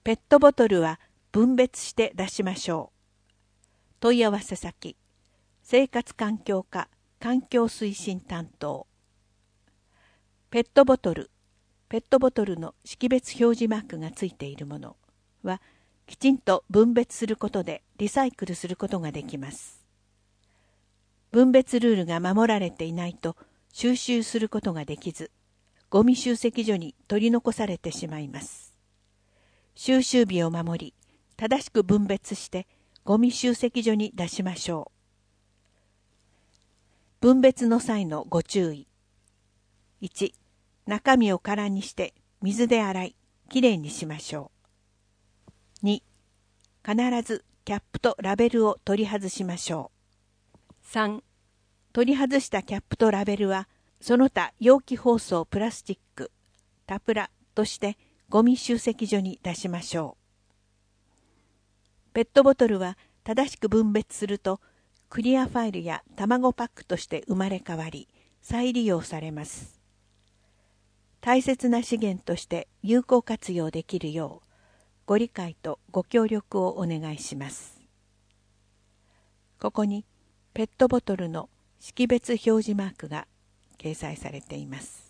ペットボトルは分別して出しましょう。問い合わせ先、生活環境課環境推進担当。ペットボトルの識別表示マークがついているものは、きちんと分別することでリサイクルすることができます。分別ルールが守られていないと収集することができず、ゴミ集積所に取り残されてしまいます。収集日を守り、正しく分別してゴミ集積所に出しましょう。分別の際のご注意。1、中身を空にして水で洗い、きれいにしましょう。2、必ずキャップとラベルを取り外しましょう。3、取り外したキャップとラベルは、その他容器包装プラスチック、タプラとしてゴミ集積所に出しましょう。ペットボトルは正しく分別すると、クリアファイルや卵パックとして生まれ変わり、再利用されます。大切な資源として有効活用できるよう、ご理解とご協力をお願いします。ここにペットボトルの識別表示マークが掲載されています。